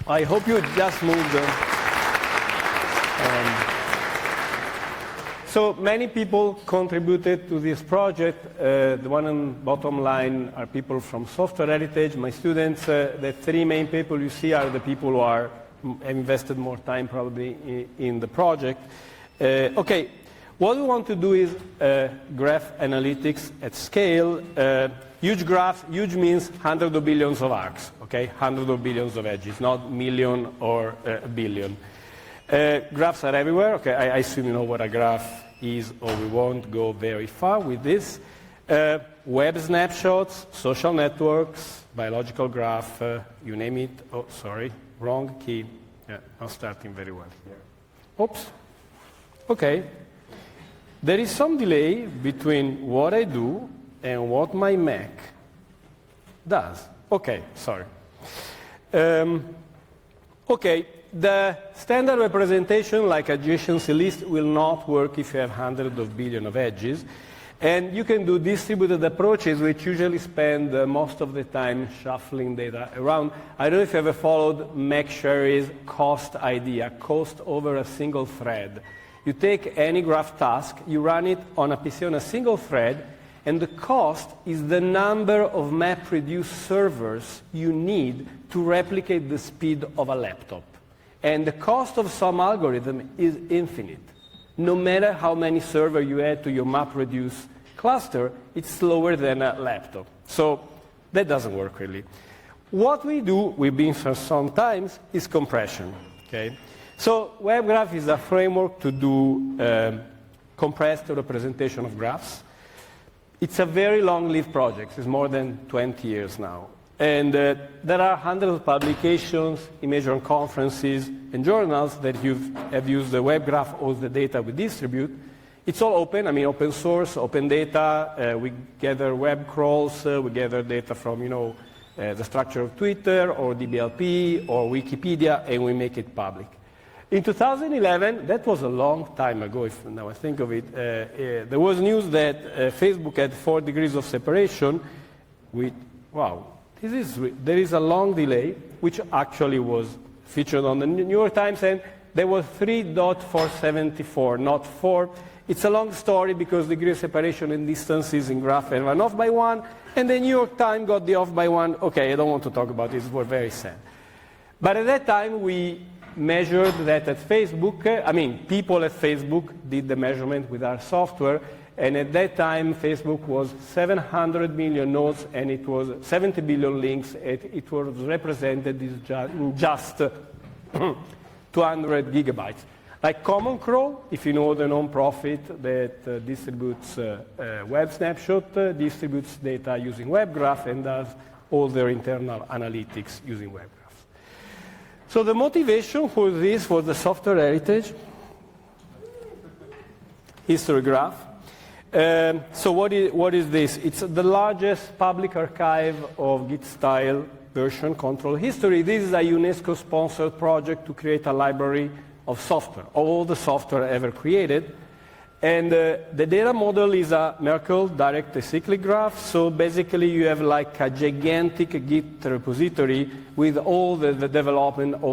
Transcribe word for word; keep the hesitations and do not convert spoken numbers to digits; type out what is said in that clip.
I hope you just moved. Uh, um, so many people contributed to this project. Uh, the one on bottom line are people from Software Heritage, my students. Uh, the three main people you see are the people who are have invested more time probably in, in the project. Uh, okay, what we want to do is uh, graph analytics at scale. Uh, huge graphs, huge means hundreds of billions of arcs, okay? Hundreds of billions of edges, not million or uh, a billion. Uh, graphs are everywhere, okay? I, I assume you know what a graph is, or we won't go very far with this. Uh, web snapshots, social networks, biological graph, uh, you name it. Oh, sorry, wrong key. Yeah, not starting very well here. Oops. Okay. There is some delay between what I do and what my Mac does. Okay, sorry. Um, okay, the standard representation like adjacency list will not work if you have hundreds of billion of edges. And you can do distributed approaches, which usually spend uh, most of the time shuffling data around. I don't know if you ever followed McSherry's cost idea, cost over a single thread. You take any graph task, you run it on a P C on a single thread, and the cost is the number of MapReduce servers you need to replicate the speed of a laptop. And the cost of some algorithm is infinite. No matter how many servers you add to your MapReduce cluster, it's slower than a laptop. So that doesn't work really. What we do, we've been for some times, is compression. Okay? So WebGraph is a framework to do um, compressed representation of graphs. It's a very long-lived project. It's more than twenty years now. And uh, there are hundreds of publications, image on conferences, and journals that you've, have used the WebGraph, all the data we distribute. It's all open, I mean open source, open data. Uh, we gather web crawls, uh, we gather data from, you know, uh, the structure of Twitter or D B L P or Wikipedia, and we make it public. In two thousand eleven, that was a long time ago, if now I think of it, uh, uh, there was news that uh, Facebook had four degrees of separation with, wow, this is, there is a long delay, which actually was featured on the New York Times, and there was three point four seven four, not four. It's a long story because degree of separation and distances in graph and run off by one, and the New York Times got the off by one. Okay, I don't want to talk about this, we're very sad. But at that time, we measured that at Facebook. I mean, people at Facebook did the measurement with our software, and at that time, Facebook was seven hundred million nodes, and it was seventy billion links. It, it was represented in just two hundred gigabytes. Like Common Crawl, if you know the non-profit that uh, distributes uh, uh, web snapshot, uh, distributes data using WebGraph, and does all their internal analytics using WebGraph. So the motivation for this was the Software Heritage history graph. Um, so what is, what is this? It's the largest public archive of Git-style version control history. This is a UNESCO-sponsored project to create a library of software, all the software ever created. And uh, the data model is a Merkle direct acyclic graph. So basically you have like a gigantic Git repository with all the, the development of